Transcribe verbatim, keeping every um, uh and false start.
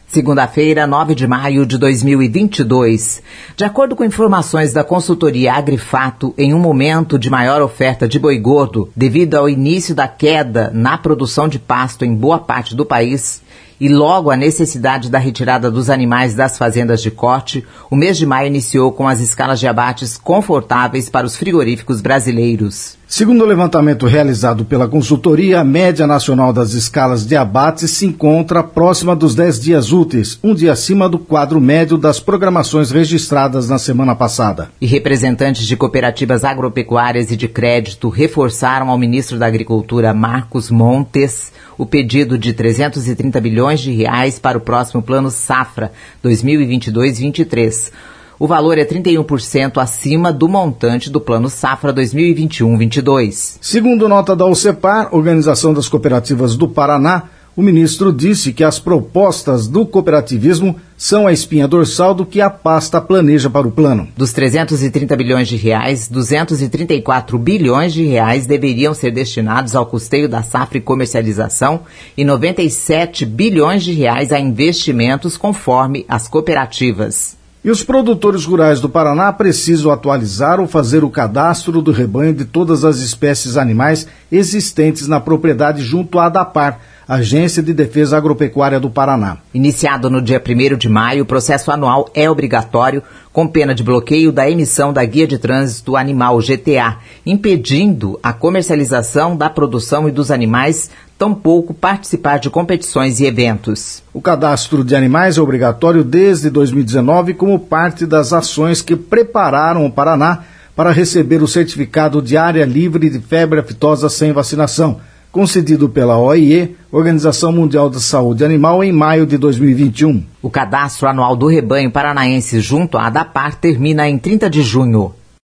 Segunda-feira, nove de maio de dois mil e vinte e dois. De acordo com informações da consultoria Agrifato, em um momento de maior oferta de boi gordo, devido ao início da queda na produção de pasto em boa parte do país, e logo a necessidade da retirada dos animais das fazendas de corte, o mês de maio iniciou com as escalas de abates confortáveis para os frigoríficos brasileiros. Segundo o levantamento realizado pela consultoria, a média nacional das escalas de abate se encontra próxima dos dez dias úteis, um dia acima do quadro médio das programações registradas na semana passada. E representantes de cooperativas agropecuárias e de crédito reforçaram ao ministro da Agricultura, Marcos Montes, o pedido de trezentos e trinta bilhões de reais para o próximo Plano Safra dois mil e vinte e dois a vinte e três. O valor é trinta e um por cento acima do montante do Plano Safra dois mil e vinte e um a vinte e dois. Segundo nota da OCEPAR, Organização das Cooperativas do Paraná, o ministro disse que as propostas do cooperativismo são a espinha dorsal do que a pasta planeja para o plano. Dos trezentos e trinta bilhões de reais, duzentos e trinta e quatro bilhões de reais deveriam ser destinados ao custeio da safra e comercialização e noventa e sete bilhões de reais a investimentos conforme as cooperativas. E os produtores rurais do Paraná precisam atualizar ou fazer o cadastro do rebanho de todas as espécies animais existentes na propriedade junto à ADAPAR, Agência de Defesa Agropecuária do Paraná. Iniciado no dia primeiro de maio, o processo anual é obrigatório, com pena de bloqueio da emissão da Guia de Trânsito Animal, G T A, impedindo a comercialização da produção e dos animais, tampouco participar de competições e eventos. O cadastro de animais é obrigatório desde dois mil e dezenove como parte das ações que prepararam o Paraná para receber o certificado de área livre de febre aftosa sem vacinação, concedido pela O I E, Organização Mundial da Saúde Animal, em maio de dois mil e vinte e um. O cadastro anual do rebanho paranaense junto à ADAPAR termina em trinta de junho.